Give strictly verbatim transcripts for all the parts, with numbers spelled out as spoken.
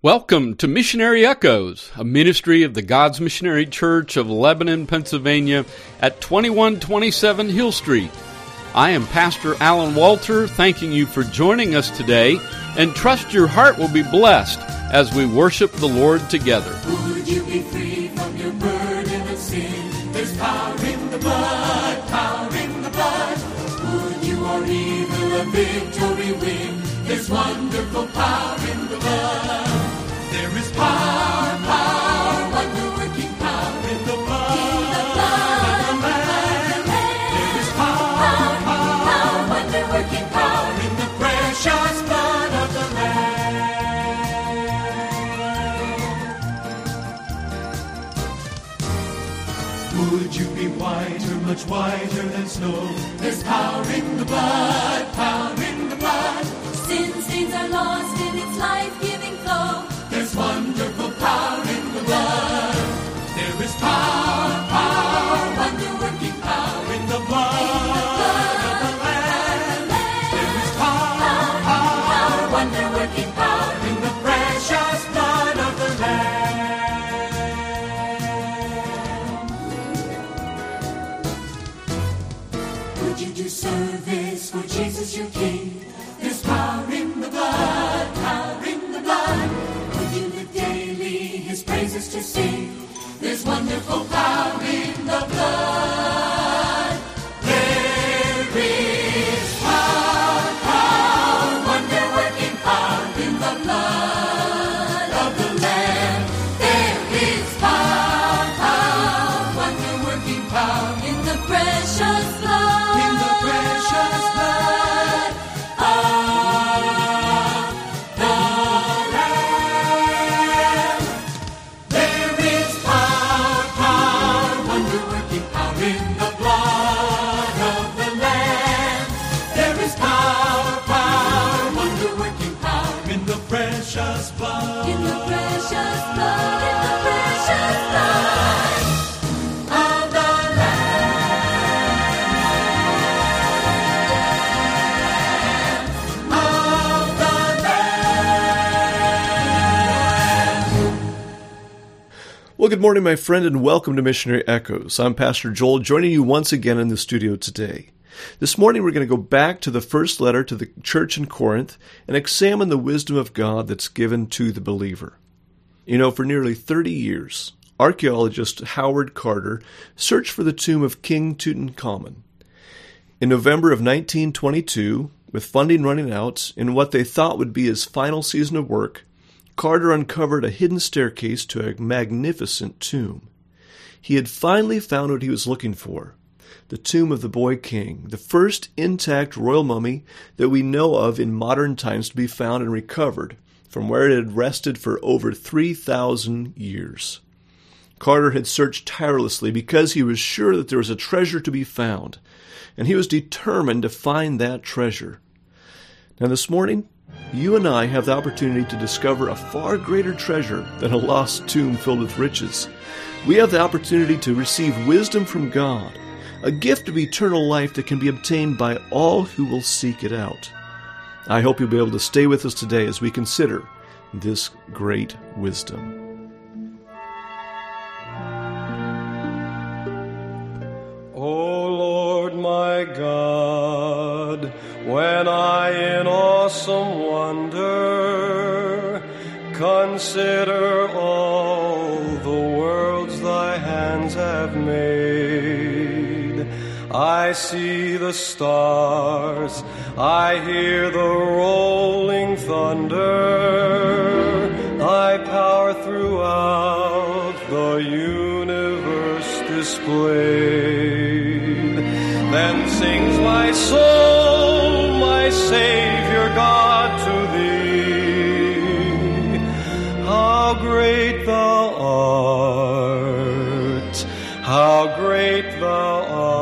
Welcome to Missionary Echoes, a ministry of the God's Missionary Church of Lebanon, Pennsylvania at twenty-one twenty-seven Hill Street. I am Pastor Alan Walter, thanking you for joining us today, and trust your heart will be blessed as we worship the Lord together. Would you be free from your burden of sin? There's power in the blood, power in the blood. Would you or evil a victory win? There's wonderful power in the blood. There is power, power, wonder-working power in the blood, in the blood of the Lamb. There is power, power, power, wonder-working power in the precious blood of the Lamb. Would you be whiter, much whiter than snow? There's power in the blood, power in the blood. Sin stains are lost in its life-giving flow. There's wonderful power in the blood. There is power, power, wonder-working power in the blood, in the blood of the Lamb. There is power, power, power, wonder-working power in the precious blood of the Lamb. Would you do service for Jesus your King? There's power in the blood, power in the blood. Would you live daily his praises to sing? There's wonderful power in the blood. There is power, power, wonder-working power in the blood of the Lamb. There is power, power, wonder-working power In the precious blood. in the precious blood of the Lamb. There is power, power, wonder-working power in the blood of the Lamb. There is power, power, wonder-working power in the precious blood. In the precious blood. In the precious blood. of the Lamb, of the Lamb. Well, good morning, my friend, and welcome to Missionary Echoes. I'm Pastor Joel, joining you once again in the studio today. This morning, we're going to go back to the first letter to the church in Corinth and examine the wisdom of God that's given to the believer. You know, for nearly thirty years, archaeologist Howard Carter searched for the tomb of King Tutankhamun. In November of nineteen twenty-two, with funding running out in what they thought would be his final season of work, Carter uncovered a hidden staircase to a magnificent tomb. He had finally found what he was looking for, the tomb of the boy king, the first intact royal mummy that we know of in modern times to be found and recovered from where it had rested for over three thousand years. Carter had searched tirelessly because he was sure that there was a treasure to be found, and he was determined to find that treasure. Now this morning, you and I have the opportunity to discover a far greater treasure than a lost tomb filled with riches. We have the opportunity to receive wisdom from God, a gift of eternal life that can be obtained by all who will seek it out. I hope you'll be able to stay with us today as we consider this great wisdom. O Lord my God, when I in awesome wonder consider all the worlds thy hands have made, I see the stars, I hear the rolling thunder, thy power throughout the universe displayed. Then sings my soul, my Savior God, to thee. How great thou art, how great thou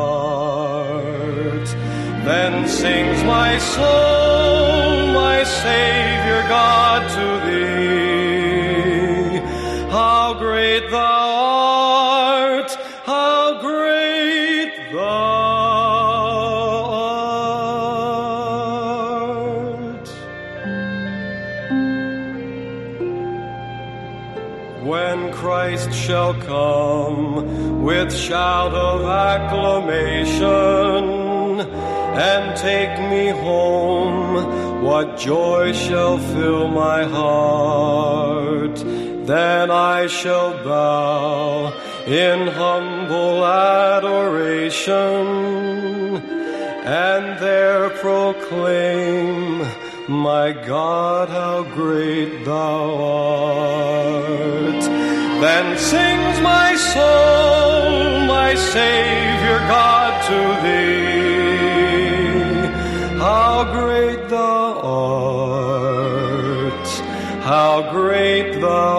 art. Then sings my soul, my Savior God, to thee. How great thou art, how great thou art. when Christ shall come with shout of acclamation and take me home, what joy shall fill my heart? Then I shall bow in humble adoration and there proclaim, my God, how great thou art. Then sings my soul, my Savior God, to thee. How great thou art, how great thou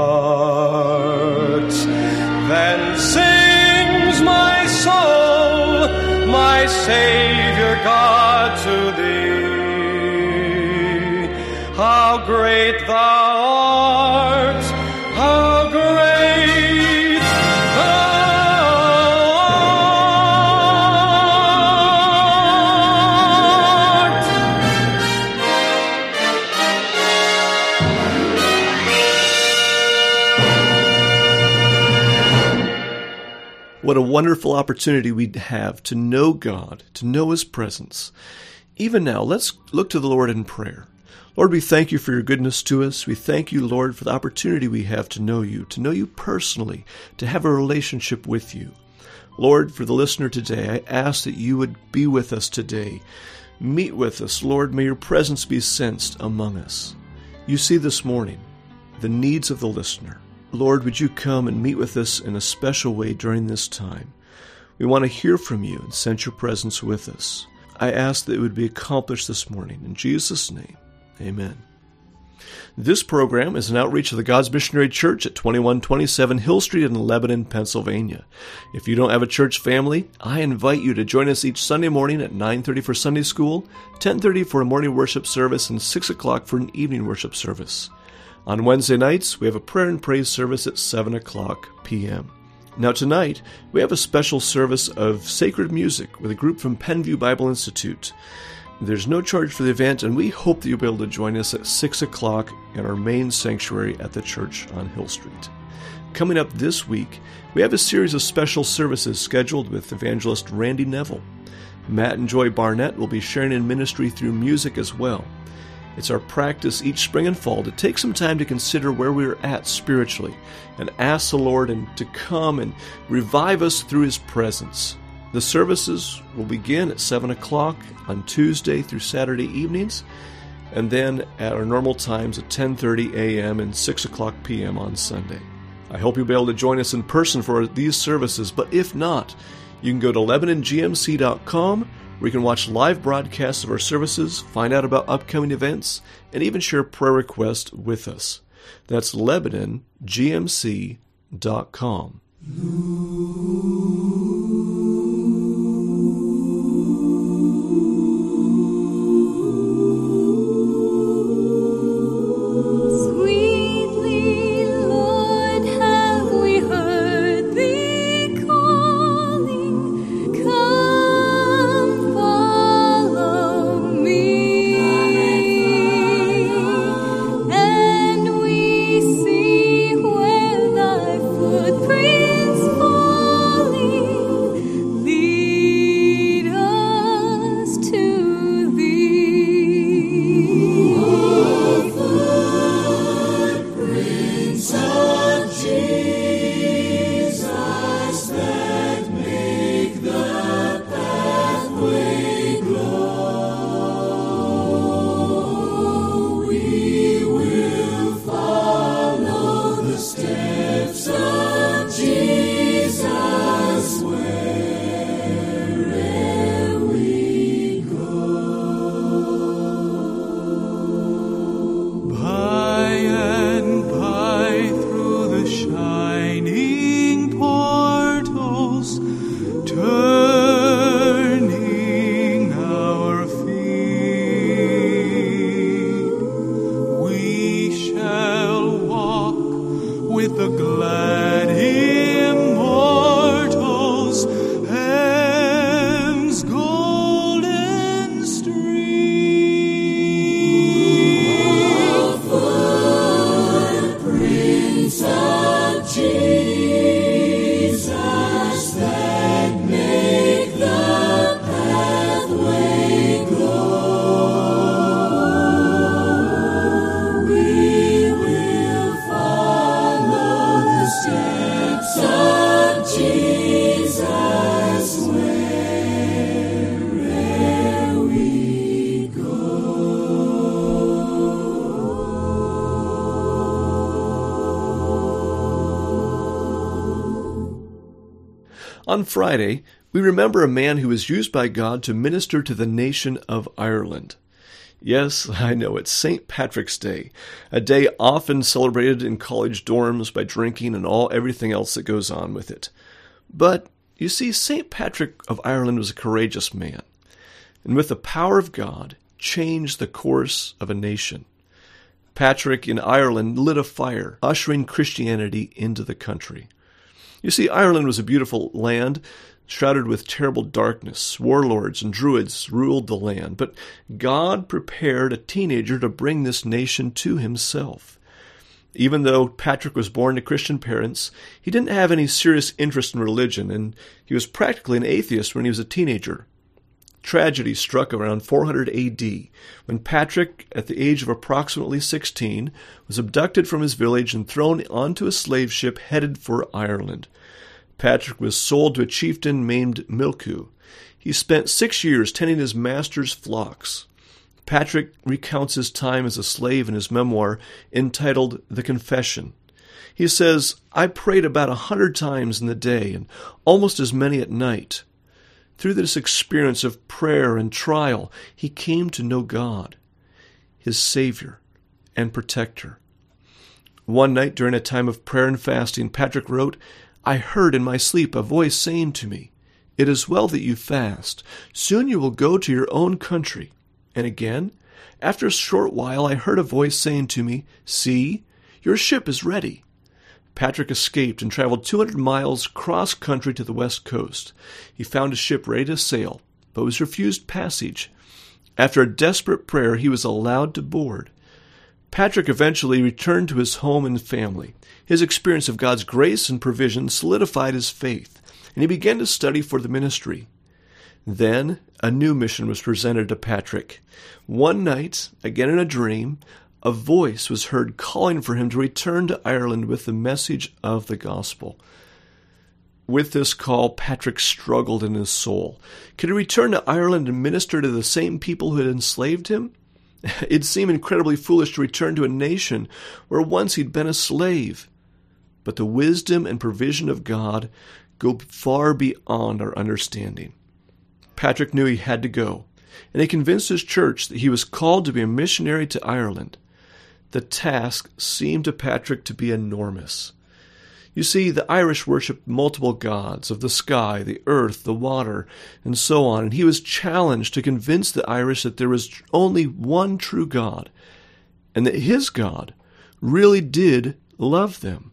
art. Then sings my soul, my Savior God, to thee. How great thou art, how great thou art. What a wonderful opportunity we have to know God, to know His presence. Even now, let's look to the Lord in prayer. Lord, we thank you for your goodness to us. We thank you, Lord, for the opportunity we have to know you, to know you personally, to have a relationship with you. Lord, for the listener today, I ask that you would be with us today. Meet with us. Lord, may your presence be sensed among us. You see this morning the needs of the listener. Lord, would you come and meet with us in a special way during this time? We want to hear from you and sense your presence with us. I ask that it would be accomplished this morning. In Jesus' name. Amen. This program is an outreach of the God's Missionary Church at twenty-one twenty-seven Hill Street in Lebanon, Pennsylvania. If you don't have a church family, I invite you to join us each Sunday morning at nine thirty for Sunday school, ten thirty for a morning worship service, and six o'clock for an evening worship service. On Wednesday nights, we have a prayer and praise service at seven o'clock p.m. Now tonight, we have a special service of sacred music with a group from Penview Bible Institute. There's no charge for the event, and we hope that you'll be able to join us at six o'clock in our main sanctuary at the church on Hill Street. Coming up this week, we have a series of special services scheduled with evangelist Randy Neville. Matt and Joy Barnett will be sharing in ministry through music as well. It's our practice each spring and fall to take some time to consider where we're at spiritually and ask the Lord and to come and revive us through His presence. The services will begin at seven o'clock on Tuesday through Saturday evenings, and then at our normal times at ten thirty a.m. and six o'clock p.m. on Sunday. I hope you'll be able to join us in person for these services, but if not, you can go to Lebanon G M C dot com, where you can watch live broadcasts of our services, find out about upcoming events, and even share prayer requests with us. That's Lebanon G M C dot com. So On Friday, we remember a man who was used by God to minister to the nation of Ireland. Yes, I know, it's Saint Patrick's Day, a day often celebrated in college dorms by drinking and all everything else that goes on with it. But, you see, Saint Patrick of Ireland was a courageous man, and with the power of God, changed the course of a nation. Patrick in Ireland lit a fire, ushering Christianity into the country. You see, Ireland was a beautiful land, shrouded with terrible darkness. Warlords and druids ruled the land, but God prepared a teenager to bring this nation to himself. Even though Patrick was born to Christian parents, he didn't have any serious interest in religion, and he was practically an atheist when he was a teenager. Tragedy struck around four hundred A D, when Patrick, at the age of approximately sixteen, was abducted from his village and thrown onto a slave ship headed for Ireland. Patrick was sold to a chieftain named Milku. He spent six years tending his master's flocks. Patrick recounts his time as a slave in his memoir entitled The Confession. He says, "I prayed about a hundred times in the day and almost as many at night. Through this experience of prayer and trial, he came to know God, his Savior and Protector." One night during a time of prayer and fasting, Patrick wrote, "I heard in my sleep a voice saying to me, 'It is well that you fast. Soon you will go to your own country.' And again, after a short while, I heard a voice saying to me, 'See, your ship is ready.'" Patrick escaped and traveled two hundred miles cross-country to the west coast. He found a ship ready to sail, but was refused passage. After a desperate prayer, he was allowed to board. Patrick eventually returned to his home and family. His experience of God's grace and provision solidified his faith, and he began to study for the ministry. Then a new mission was presented to Patrick. One night, again in a dream, a voice was heard calling for him to return to Ireland with the message of the gospel. With this call, Patrick struggled in his soul. Could he return to Ireland and minister to the same people who had enslaved him? It seemed incredibly foolish to return to a nation where once he'd been a slave. But the wisdom and provision of God go far beyond our understanding. Patrick knew he had to go, and he convinced his church that he was called to be a missionary to Ireland. The task seemed to Patrick to be enormous. You see, the Irish worshipped multiple gods of the sky, the earth, the water, and so on, and he was challenged to convince the Irish that there was only one true God, and that his God really did love them.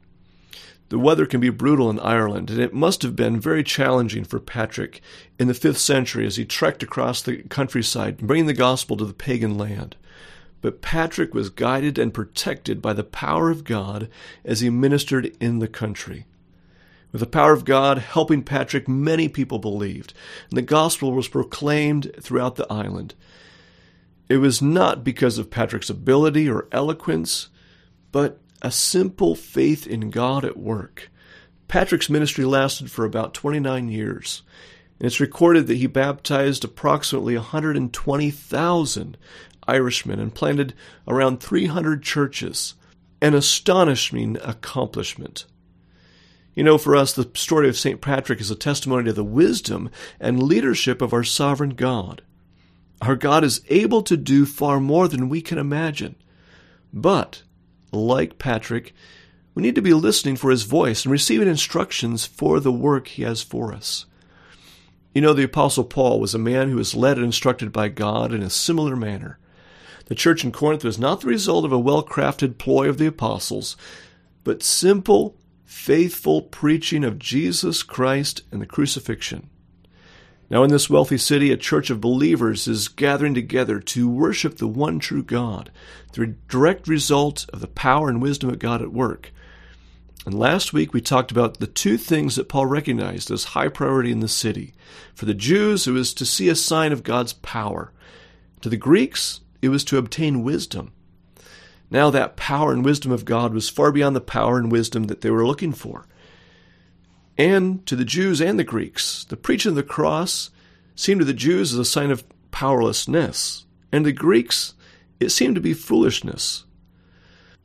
The weather can be brutal in Ireland, and it must have been very challenging for Patrick in the fifth century as he trekked across the countryside, bringing the gospel to the pagan land. But Patrick was guided and protected by the power of God as he ministered in the country. With the power of God helping Patrick, many people believed, and the gospel was proclaimed throughout the island. It was not because of Patrick's ability or eloquence, but a simple faith in God at work. Patrick's ministry lasted for about twenty-nine years, and it's recorded that he baptized approximately one hundred twenty thousand Irishmen and planted around three hundred churches, an astonishing accomplishment. You know, for us, the story of Saint Patrick is a testimony to the wisdom and leadership of our sovereign God. Our God is able to do far more than we can imagine. But, like Patrick, we need to be listening for his voice and receiving instructions for the work he has for us. You know, the Apostle Paul was a man who was led and instructed by God in a similar manner. The church in Corinth was not the result of a well-crafted ploy of the apostles, but simple, faithful preaching of Jesus Christ and the crucifixion. Now in this wealthy city, a church of believers is gathering together to worship the one true God, the direct result of the power and wisdom of God at work. And last week we talked about the two things that Paul recognized as high priority in the city. For the Jews, it was to see a sign of God's power. To the Greeks, it was to obtain wisdom. Now that power and wisdom of God was far beyond the power and wisdom that they were looking for. And to the Jews and the Greeks, the preaching of the cross seemed to the Jews as a sign of powerlessness, and the Greeks, it seemed to be foolishness.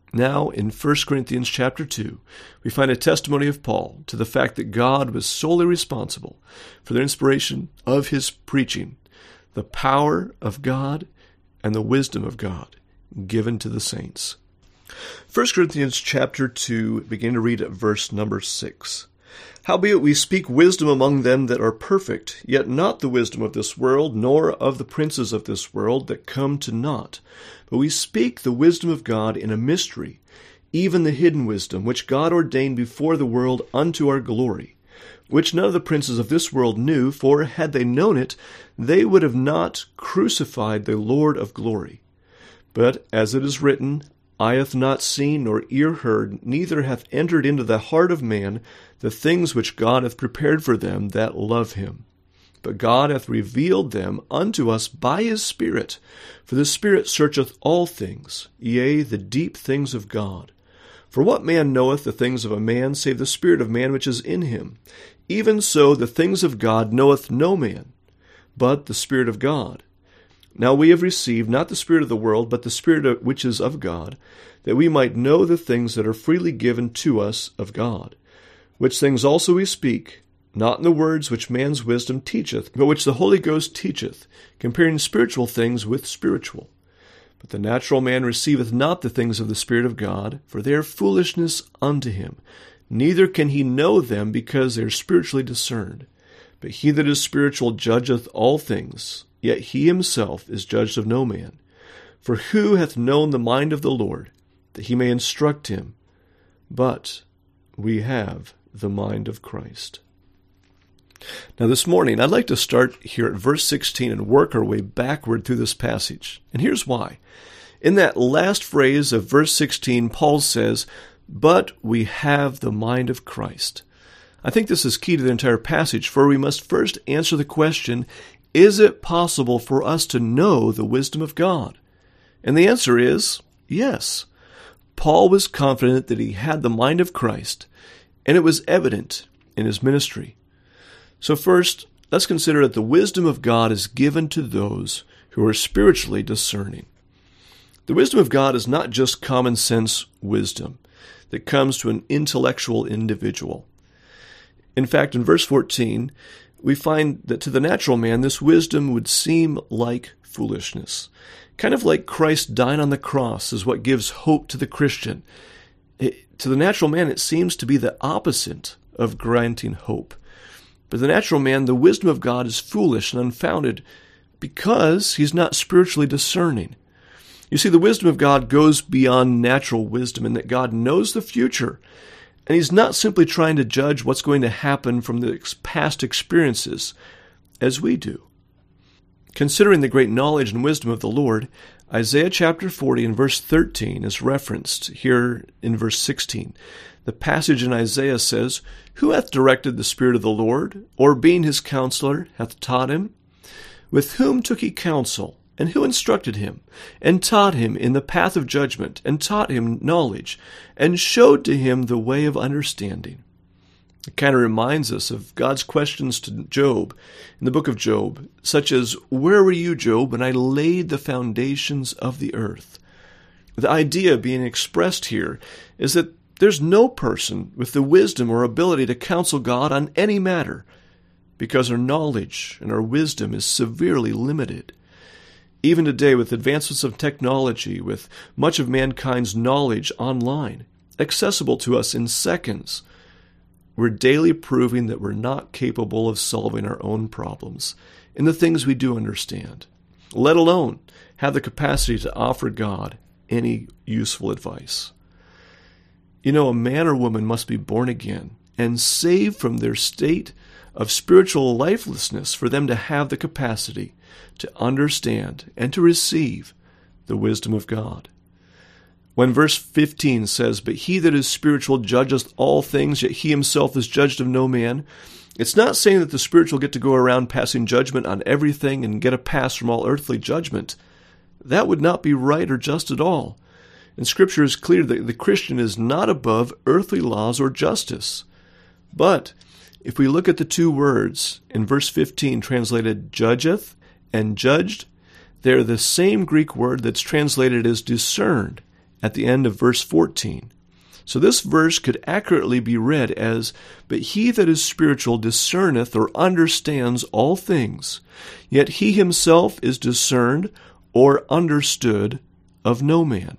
Now, in First Corinthians chapter two, we find a testimony of Paul to the fact that God was solely responsible for the inspiration of his preaching, the power of God, and the wisdom of God given to the saints. First Corinthians chapter two, begin to read at verse number six. Howbeit we speak wisdom among them that are perfect, yet not the wisdom of this world, nor of the princes of this world that come to naught. But we speak the wisdom of God in a mystery, even the hidden wisdom, which God ordained before the world unto our glory, which none of the princes of this world knew, for had they known it, they would have not crucified the Lord of glory. But as it is written, Eye hath not seen, nor ear heard, neither hath entered into the heart of man the things which God hath prepared for them that love him. But God hath revealed them unto us by his Spirit. For the Spirit searcheth all things, yea, the deep things of God. For what man knoweth the things of a man, save the Spirit of man which is in him? Even so the things of God knoweth no man, but the Spirit of God. Now we have received not the spirit of the world, but the Spirit which is of God, that we might know the things that are freely given to us of God. Which things also we speak, not in the words which man's wisdom teacheth, but which the Holy Ghost teacheth, comparing spiritual things with spiritual. But the natural man receiveth not the things of the Spirit of God, for they are foolishness unto him. Neither can he know them, because they are spiritually discerned. But he that is spiritual judgeth all things, yet he himself is judged of no man. For who hath known the mind of the Lord, that he may instruct him? But we have the mind of Christ. Now this morning, I'd like to start here at verse sixteen and work our way backward through this passage. And here's why. In that last phrase of verse sixteen, Paul says, but we have the mind of Christ. I think this is key to the entire passage, for we must first answer the question, is it possible for us to know the wisdom of God? And the answer is yes. Paul was confident that he had the mind of Christ, and it was evident in his ministry. So first, let's consider that the wisdom of God is given to those who are spiritually discerning. The wisdom of God is not just common sense wisdom that comes to an intellectual individual. In fact, in verse fourteen, we find that to the natural man, this wisdom would seem like foolishness. Kind of like Christ dying on the cross is what gives hope to the Christian. It, to the natural man, it seems to be the opposite of granting hope. But the natural man, the wisdom of God is foolish and unfounded because he's not spiritually discerning. You see, the wisdom of God goes beyond natural wisdom in that God knows the future, and he's not simply trying to judge what's going to happen from the past experiences as we do. Considering the great knowledge and wisdom of the Lord, Isaiah chapter forty and verse thirteen is referenced here in verse sixteen. The passage in Isaiah says, Who hath directed the Spirit of the Lord, or being his counselor, hath taught him? With whom took he counsel? And who instructed him, and taught him in the path of judgment, and taught him knowledge, and showed to him the way of understanding? It kind of reminds us of God's questions to Job in the book of Job, such as, Where were you, Job, when I laid the foundations of the earth? The idea being expressed here is that there's no person with the wisdom or ability to counsel God on any matter, because our knowledge and our wisdom is severely limited. Even today, with advancements of technology, with much of mankind's knowledge online, accessible to us in seconds, we're daily proving that we're not capable of solving our own problems in the things we do understand, let alone have the capacity to offer God any useful advice. You know, a man or woman must be born again and saved from their state of spiritual lifelessness for them to have the capacity to understand and to receive the wisdom of God. When verse fifteen says, But he that is spiritual judgeth all things, yet he himself is judged of no man, it's not saying that the spiritual get to go around passing judgment on everything and get a pass from all earthly judgment. That would not be right or just at all. And Scripture is clear that the Christian is not above earthly laws or justice. But if we look at the two words in verse fifteen translated judgeth and judged, they're the same Greek word that's translated as discerned at the end of verse fourteen. So this verse could accurately be read as, "But he that is spiritual discerneth or understands all things, yet he himself is discerned or understood of no man."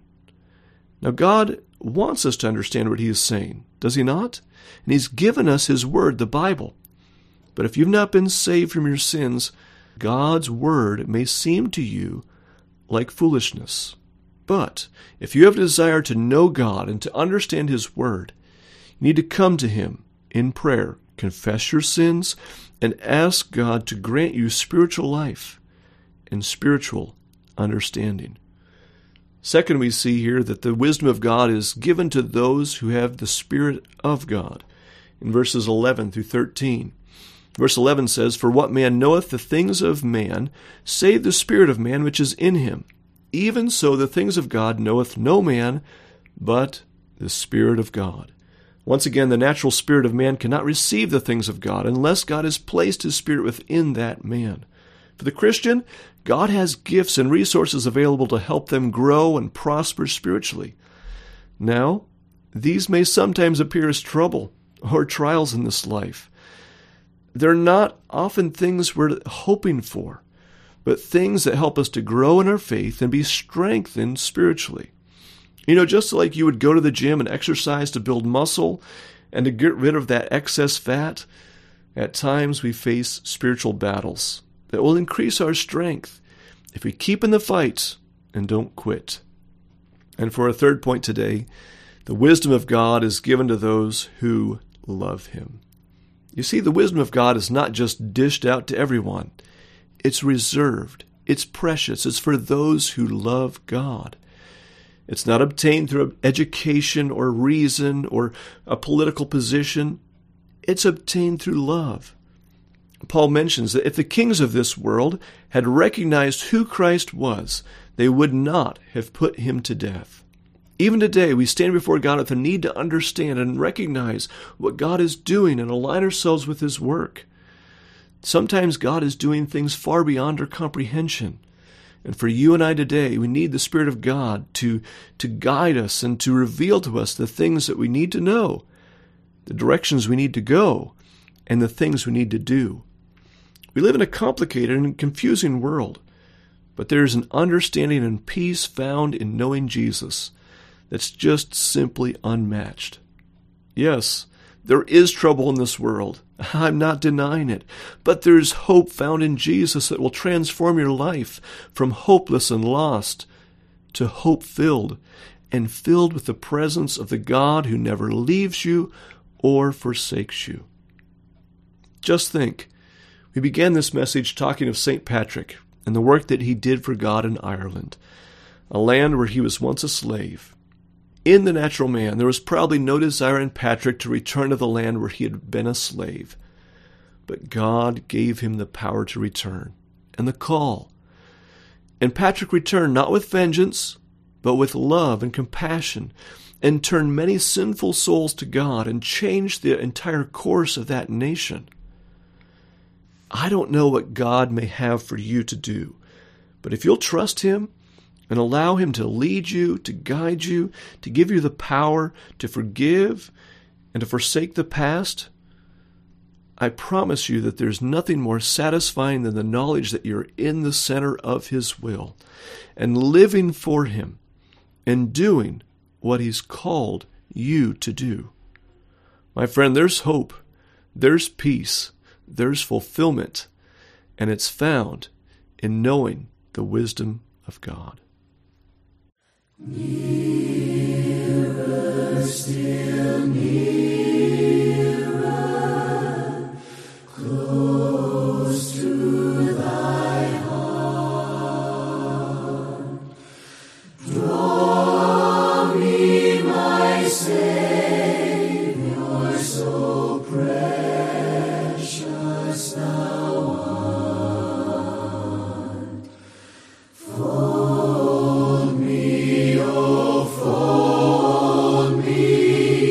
Now God wants us to understand what he is saying, does he not? And he's given us his word, the Bible. But if you've not been saved from your sins, God's word may seem to you like foolishness. But if you have a desire to know God and to understand his word, you need to come to him in prayer, confess your sins, and ask God to grant you spiritual life and spiritual understanding. Second, we see here that the wisdom of God is given to those who have the Spirit of God. In verses eleven through thirteen. Verse eleven says, "For what man knoweth the things of man, save the Spirit of man which is in him? Even so the things of God knoweth no man, but the Spirit of God." Once again, the natural spirit of man cannot receive the things of God unless God has placed his Spirit within that man. For the Christian, God has gifts and resources available to help them grow and prosper spiritually. Now, these may sometimes appear as trouble or trials in this life. They're not often things we're hoping for, but things that help us to grow in our faith and be strengthened spiritually. You know, just like you would go to the gym and exercise to build muscle and to get rid of that excess fat, at times we face spiritual battles that will increase our strength if we keep in the fight and don't quit. And for our third point today, the wisdom of God is given to those who love him. You see, the wisdom of God is not just dished out to everyone. It's reserved. It's precious. It's for those who love God. It's not obtained through education or reason or a political position. It's obtained through love. Paul mentions that if the kings of this world had recognized who Christ was, they would not have put him to death. Even today, we stand before God with a need to understand and recognize what God is doing and align ourselves with his work. Sometimes God is doing things far beyond our comprehension. And for you and I today, we need the Spirit of God to, to guide us and to reveal to us the things that we need to know, the directions we need to go, and the things we need to do. We live in a complicated and confusing world, but there is an understanding and peace found in knowing Jesus that's just simply unmatched. Yes, there is trouble in this world. I'm not denying it. But there's hope found in Jesus that will transform your life from hopeless and lost to hope-filled and filled with the presence of the God who never leaves you or forsakes you. Just think, we began this message talking of Saint Patrick and the work that he did for God in Ireland, a land where he was once a slave. In the natural man, there was probably no desire in Patrick to return to the land where he had been a slave. But God gave him the power to return and the call. And Patrick returned not with vengeance, but with love and compassion, and turned many sinful souls to God and changed the entire course of that nation. I don't know what God may have for you to do, but if you'll trust him, and allow him to lead you, to guide you, to give you the power to forgive and to forsake the past, I promise you that there's nothing more satisfying than the knowledge that you're in the center of his will and living for him and doing what he's called you to do. My friend, there's hope, there's peace, there's fulfillment, and it's found in knowing the wisdom of God. Nearer, still nearer, close to thy heart. Draw me, my Savior, so precious thou art. Fold me, oh, fold me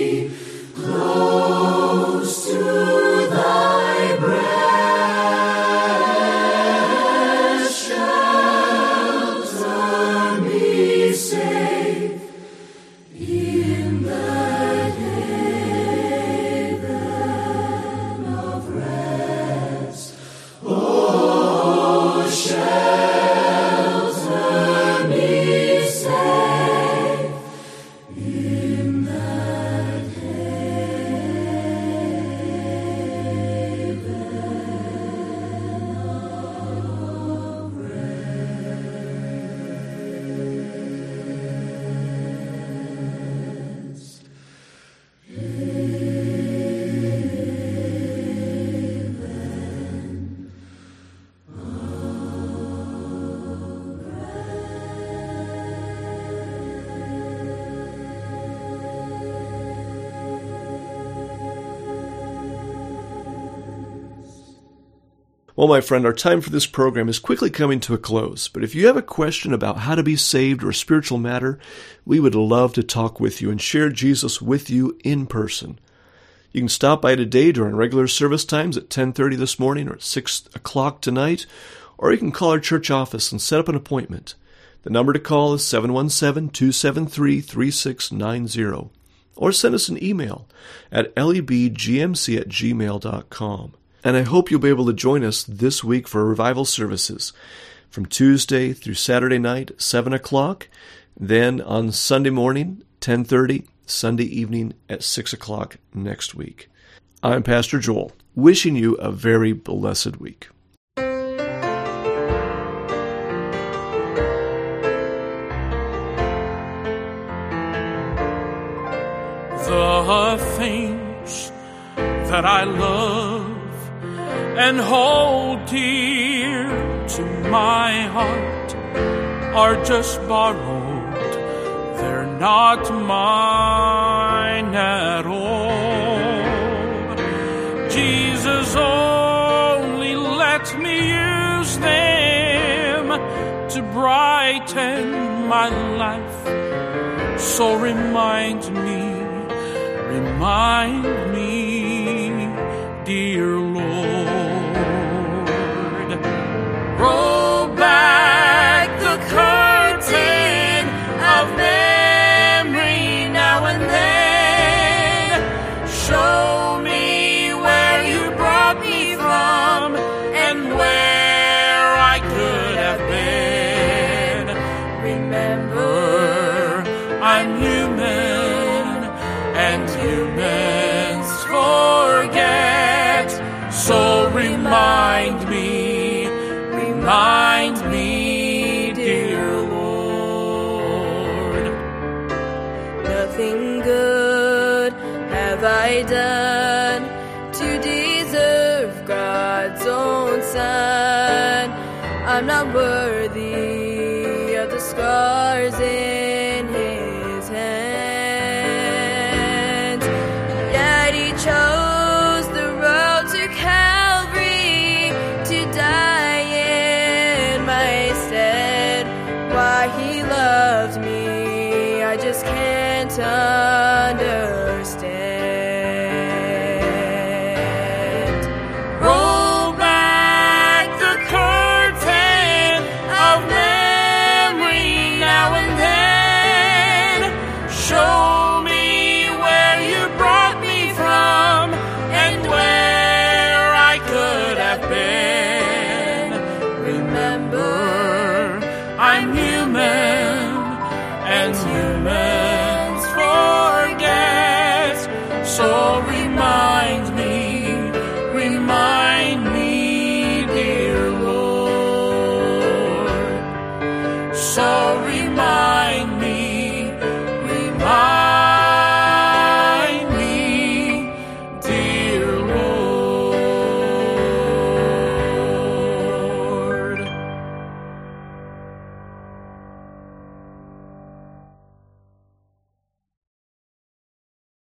Well, my friend, our time for this program is quickly coming to a close, but if you have a question about how to be saved or a spiritual matter, we would love to talk with you and share Jesus with you in person. You can stop by today during regular service times at ten thirty this morning or at six o'clock tonight, or you can call our church office and set up an appointment. The number to call is seven one seven, two seven three, three six nine zero, or send us an email at lebgmc at gmail dot com. And I hope you'll be able to join us this week for revival services from Tuesday through Saturday night, seven o'clock, then on Sunday morning, ten thirty, Sunday evening at six o'clock next week. I'm Pastor Joel, wishing you a very blessed week. The things that I love and hold dear to my heart are just borrowed, they're not mine at all. Jesus only let me use them to brighten my life, so remind me, remind me, dear Lord. Roll back the curtain of memory now and then. Show me where you brought me from and where I could have been. Remember, I'm human and humans forget. So remind me. Remind me, dear Lord. Nothing good have I done to deserve God's own Son. I'm not worthy of the scars in